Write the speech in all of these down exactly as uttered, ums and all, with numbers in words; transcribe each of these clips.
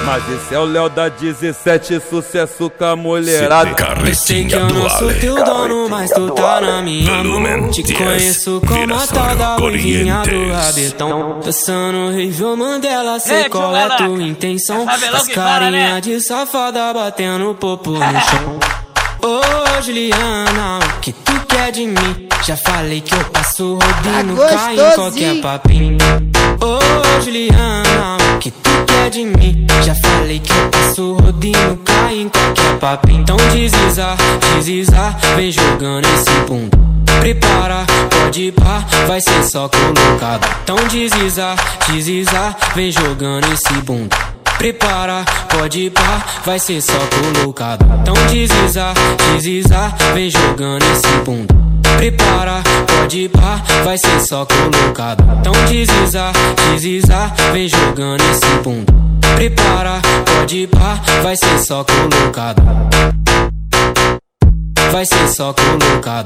Mas esse é o Léo da dezessete, sucesso com a mulherada. Eu sei que eu não sou teu dono, mas tu tá na minha mão. Te conheço como a tal da ruivinha do rabetão. Dançando Rei Mandela, sei qual é tua intenção. As carinha de safada batendo popo no chão. Ô Juliana, o que tu quer de mim? Já falei que eu passo rodinho, cai em qualquer papinho. Ô Juliana, o que tu quer de mim? Já falei que eu passo rodinho, cai em qualquer papinho. Então desliza, desliza, vem jogando esse bunda. Prepara, pode ir pá, vai ser só colocado. Então desliza, desliza, vem jogando esse bunda. Prepara, pode ir pá, vai ser só colocado. Então desliza, desliza, vem jogando esse bunda. Prepara, pode ir pá, vai ser só colocado. Então desliza, desliza, vem jogando esse bunda. Prepara, pode ir pá, vai ser só colocado. Vai ser só colocado.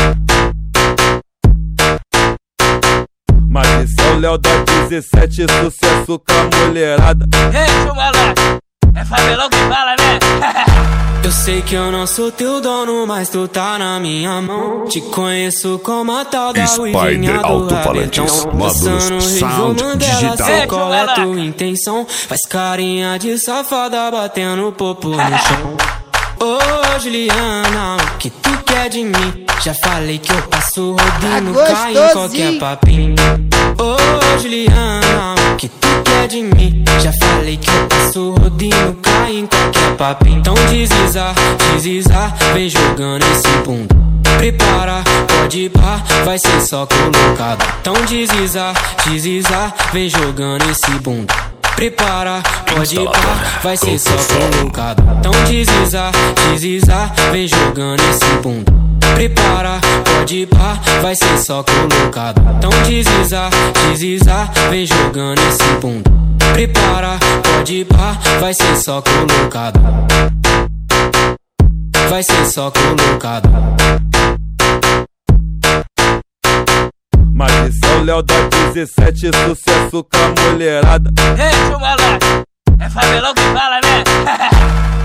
Mas esse é o Léo da dezessete, sucesso com a mulherada. Ei, moleque, é favelão que fala, né? Eu sei que eu não sou teu dono, mas tu tá na minha mão. Te conheço como a tal da ruivinha do rabetão. Dançando Rei Mandela, sei qual é tua intenção. Faz carinha de safada batendo popo no chão. Ô Juliana, o que tu quer de mim? Já falei que eu passo rodinho, cai em qualquer papinho. Ô Juliana, o que tu quer de mim? Já falei que eu passo rodinho, cai em qualquer papinho. Então desliza, desliza, vem jogando esse bunda. Prepara, pode ir pá, vai ser só colocado. Então desliza, desliza, vem jogando esse bunda. Prepara, pode ir pá, vai ser só colocado. Então desliza, desliza, vem jogando esse bunda. Prepara, pode ir pá, vai ser só colocado. Então desliza, desliza, vem jogando esse bunda. Prepara, pode ir pá, vai ser só colocado. Vai ser só colocado. Mas esse é o Léo da dezessete, sucesso com a mulherada. Ei, moleque, é favelão que fala, né?